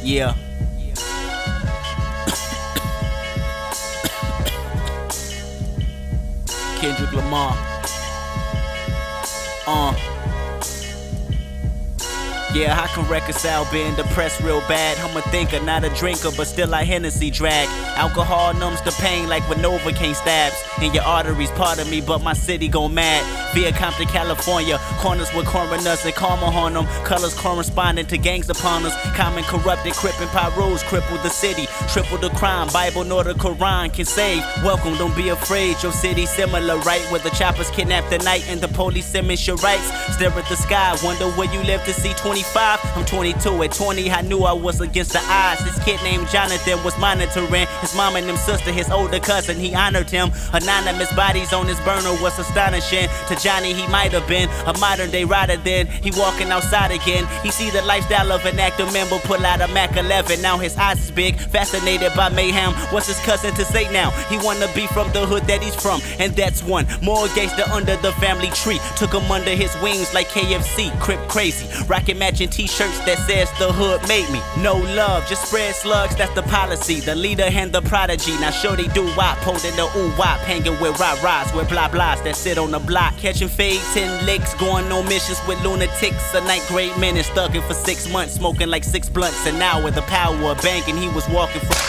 Yeah. Kendrick Lamar. Yeah, I can reconcile being depressed real bad. I'm a thinker, not a drinker, but still I Hennessy drag. Alcohol numbs the pain like when Novocaine stabs in your arteries. Part of me, but my city go mad. Via Compton, California, corners with coroners and karma on them. Colors corresponding to gangs upon us. Common corrupted, crip and pyros cripple the city. Triple the crime, Bible nor the Quran can save. Welcome, don't be afraid, your city similar, right? Where the choppers kidnap the night and the police image your rights. Stare at the sky, wonder where you live to see 25. I'm 22, at 20 I knew I was against the odds. This kid named Jonathan was monitoring his mom and them sister, his older cousin, he honored him. Anonymous bodies on his burner was astonishing. To Johnny he might have been a modern day rider then. He walking outside again, he see the lifestyle of an active member, pull out a Mac 11. Now his eyes is big, fascinated by mayhem. What's his cousin to say now? He wanna be from the hood that he's from, and that's one more gangster under the family tree. Took him under his wings like KFC, crip crazy, rocking matching t-shirts that says the hood made me. No love, just spread slugs, that's the policy. The leader and the prodigy, now sure they do wop, holding the ooh-wop, hanging with rah-rahs, with blah-blahs that sit on the block. Catching fades, 10 licks, going on missions with lunatics. A ninth grade menace, thugging for 6 months, smoking like 6 blunts an hour. With the power of banking, he was walking from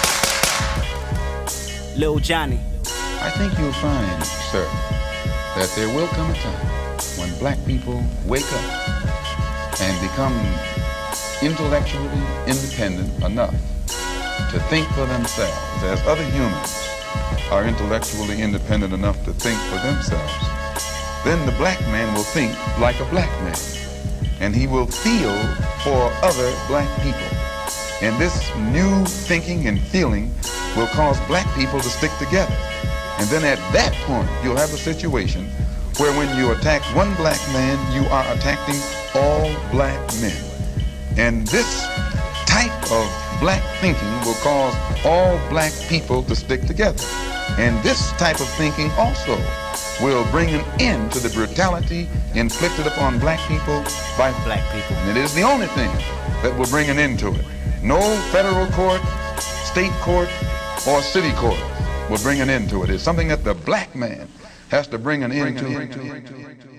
Lil Johnny. I think you'll find, sir, that there will come a time when black people wake up and become intellectually independent enough to think for themselves, as other humans are intellectually independent enough to think for themselves. Then the black man will think like a black man, and he will feel for other black people. And this new thinking and feeling will cause black people to stick together. And then at that point, you'll have a situation where when you attack one black man, you are attacking all black men. And this type of black thinking will cause all black people to stick together. And this type of thinking also will bring an end to the brutality inflicted upon black people by black people. And it is the only thing that will bring an end to it. No federal court, state court, or city court will bring an end to it. It's something that the black man has to bring an end to.